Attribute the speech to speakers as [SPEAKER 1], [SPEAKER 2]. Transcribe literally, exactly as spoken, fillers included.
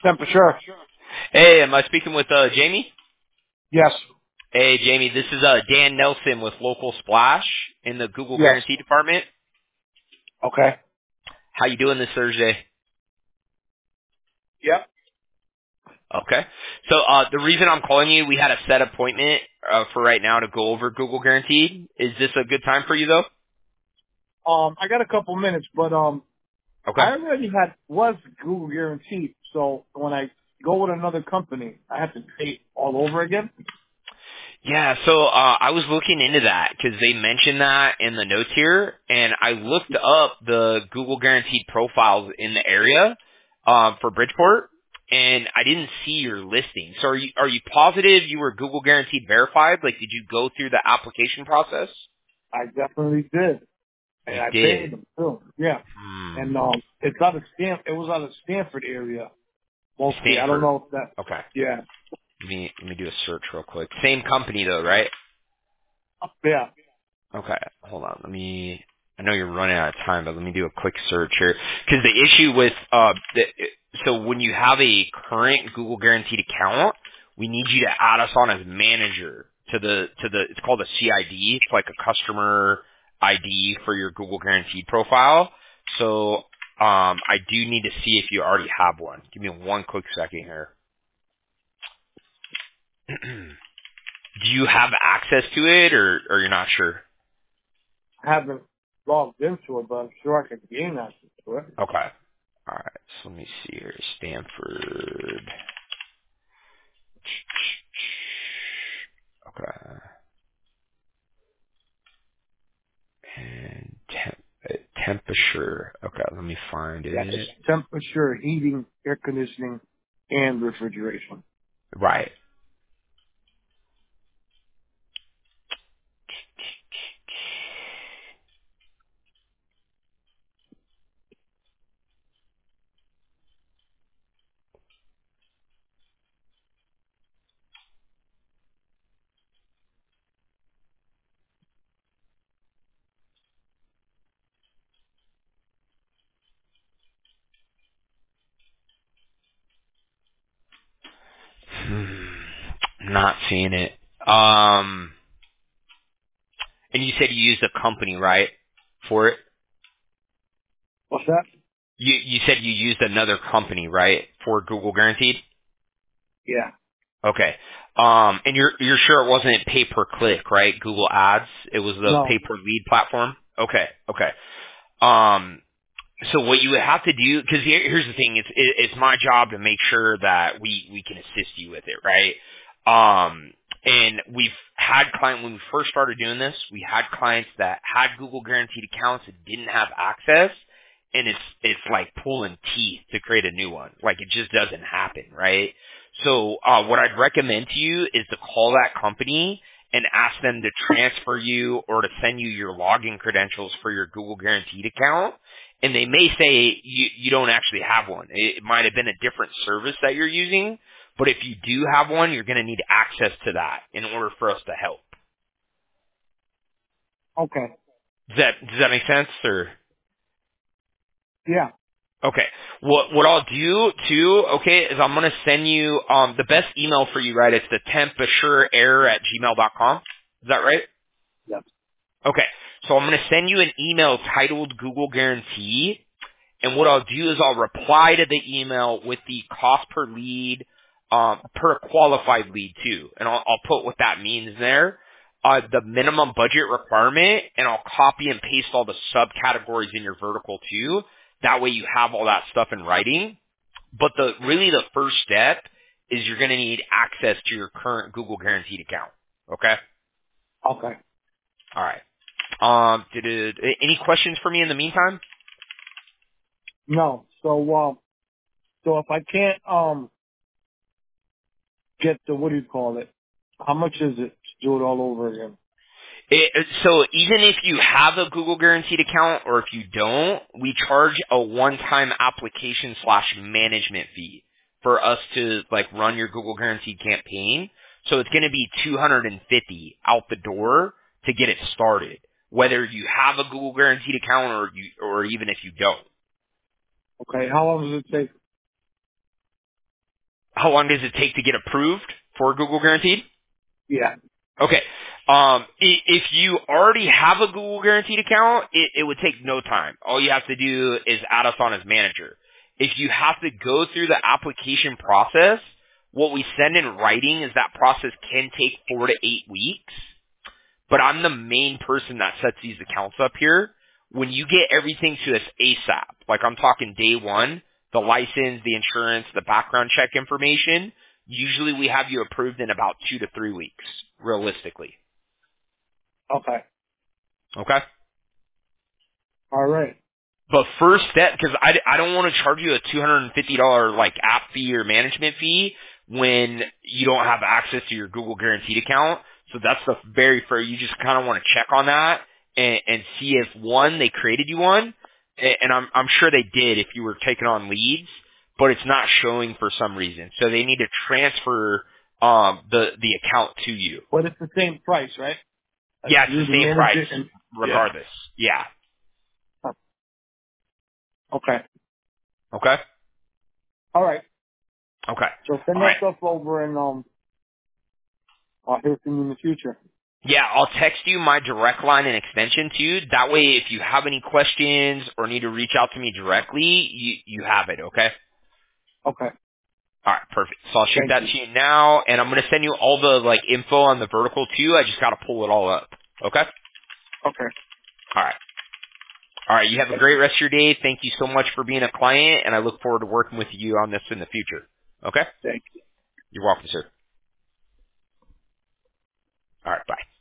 [SPEAKER 1] Ten for sure.
[SPEAKER 2] Hey, am I speaking with uh Jamie?
[SPEAKER 1] Yes.
[SPEAKER 2] Hey, Jamie, this is uh Dan Nelson with Local Splash in the Google
[SPEAKER 1] Yes.
[SPEAKER 2] Guarantee Department.
[SPEAKER 1] Okay.
[SPEAKER 2] How you doing this Thursday?
[SPEAKER 1] Yep.
[SPEAKER 2] Okay. So uh the reason I'm calling you, we had a set appointment uh, for right now to go over Google Guaranteed. Is this a good time for you though?
[SPEAKER 1] Um, I got a couple minutes, but um,
[SPEAKER 2] Okay.
[SPEAKER 1] I already had was Google guaranteed. So when I go with another company, I have to pay all over again.
[SPEAKER 2] Yeah, so uh, I was looking into that because they mentioned that in the notes here, and I looked up the Google guaranteed profiles in the area um, for Bridgeport, and I didn't see your listing. So are you are you positive you were Google guaranteed verified? Like, did you go through the application process?
[SPEAKER 1] I definitely did,
[SPEAKER 2] You
[SPEAKER 1] and I
[SPEAKER 2] did.
[SPEAKER 1] paid them too. Yeah.
[SPEAKER 2] Hmm.
[SPEAKER 1] And um, it's out of Stan. It was out of Stanford area mostly. I don't
[SPEAKER 2] Stanford.
[SPEAKER 1] know if that.
[SPEAKER 2] Okay.
[SPEAKER 1] Yeah.
[SPEAKER 2] Let me let me do a search real quick. Same company though, right?
[SPEAKER 1] Yeah.
[SPEAKER 2] Okay, hold on. Let me. I know you're running out of time, but let me do a quick search here. Because the issue with uh, the, so when you have a current Google Guaranteed account, we need you to add us on as manager to the to the. It's called a C I D. It's like a customer I D for your Google Guaranteed profile. So um, I do need to see if you already have one. Give me one quick second here. Do you have access to it, or or you're not sure?
[SPEAKER 1] I haven't logged into it, but I'm sure I can gain access to it.
[SPEAKER 2] Okay. All right, so let me see here. Stanford. Okay. And temp, uh, temperature. Okay, let me find
[SPEAKER 1] Yes.
[SPEAKER 2] it.
[SPEAKER 1] Temperature, heating, air conditioning, and refrigeration.
[SPEAKER 2] Right. Hmm. Not seeing it. Um, and you said you used a company, right, for it?
[SPEAKER 1] What's that?
[SPEAKER 2] You you said you used another company, right, for Google Guaranteed?
[SPEAKER 1] Yeah.
[SPEAKER 2] Okay. Um, and you're you're sure it wasn't pay per click, right? Google Ads. It was the
[SPEAKER 1] No.
[SPEAKER 2] pay per lead platform. Okay. Okay. Um, so what you would have to do, because here, here's the thing, it's it, it's my job to make sure that we we can assist you with it, right? Um, and we've had clients when we first started doing this, we had clients that had Google guaranteed accounts that didn't have access, and it's it's like pulling teeth to create a new one. Like it just doesn't happen, right? So uh, what I'd recommend to you is to call that company and ask them to transfer you or to send you your login credentials for your Google guaranteed account, and they may say you, you don't actually have one. It might have been a different service that you're using, but if you do have one, you're going to need access to that in order for us to help.
[SPEAKER 1] Okay.
[SPEAKER 2] Does that does that make sense? Or
[SPEAKER 1] Yeah.
[SPEAKER 2] okay, what what I'll do too, okay, is I'm going to send you um the best email for you, right? It's the tempassureair at gmail dot com. Is that right?
[SPEAKER 1] Yes.
[SPEAKER 2] Okay, so I'm going to send you an email titled Google Guarantee. And what I'll do is I'll reply to the email with the cost per lead, um, per qualified lead too. And I'll, I'll put what that means there. Uh, the minimum budget requirement, and I'll copy and paste all the subcategories in your vertical too. That way you have all that stuff in writing. But the, really the first step is you're going to need access to your current Google Guaranteed account. Okay?
[SPEAKER 1] Okay.
[SPEAKER 2] Alright. Um, did it, any questions for me in the meantime?
[SPEAKER 1] No. So, um, so if I can't, um, get the, what do you call it? How much is it to do it all over again?
[SPEAKER 2] It, so even if you have a Google Guaranteed account or if you don't, we charge a one-time application slash management fee for us to like run your Google Guaranteed campaign. So it's going to be two hundred fifty out the door to get it started, whether you have a Google Guaranteed account or you, or even if you don't.
[SPEAKER 1] Okay. How long does it take?
[SPEAKER 2] how long does it take to get approved for Google Guaranteed?
[SPEAKER 1] Yeah.
[SPEAKER 2] Okay. Um, i- if you already have a Google Guaranteed account, it, it would take no time. All you have to do is add us on as manager. If you have to go through the application process, what we send in writing is that process can take four to eight weeks. But I'm the main person that sets these accounts up here. When you get everything to us ASAP, like I'm talking day one, the license, the insurance, the background check information, usually we have you approved in about two to three weeks, realistically.
[SPEAKER 1] Okay.
[SPEAKER 2] Okay?
[SPEAKER 1] All right.
[SPEAKER 2] But first step, because I, I don't want to charge you a two hundred fifty dollars like app fee or management fee when you don't have access to your Google Guaranteed account. So that's the very first, you just kind of want to check on that and, and see if one, they created you one, a- and I'm, I'm sure they did if you were taking on leads, but it's not showing for some reason. So they need to transfer um, the, the account to you.
[SPEAKER 1] But it's the same price, right? Like
[SPEAKER 2] Yeah, it's
[SPEAKER 1] you
[SPEAKER 2] the
[SPEAKER 1] the
[SPEAKER 2] same price
[SPEAKER 1] manager and yeah.
[SPEAKER 2] regardless. Yeah.
[SPEAKER 1] Okay.
[SPEAKER 2] Okay?
[SPEAKER 1] All right.
[SPEAKER 2] Okay.
[SPEAKER 1] So send
[SPEAKER 2] All
[SPEAKER 1] that
[SPEAKER 2] right.
[SPEAKER 1] stuff over and um I'll hear from you in the future.
[SPEAKER 2] Yeah, I'll text you my direct line and extension too. That way, if you have any questions or need to reach out to me directly, you you have it. Okay.
[SPEAKER 1] Okay.
[SPEAKER 2] All right, perfect. So I'll shoot
[SPEAKER 1] Thank
[SPEAKER 2] that
[SPEAKER 1] you.
[SPEAKER 2] to you now, and I'm gonna send you all the like info on the vertical too. I just gotta pull it all up. Okay.
[SPEAKER 1] Okay.
[SPEAKER 2] All right. All right. You have a great rest of your day. Thank you so much for being a client, and I look forward to working with you on this in the future. Okay.
[SPEAKER 1] Thank you.
[SPEAKER 2] You're welcome, sir. All right. Bye.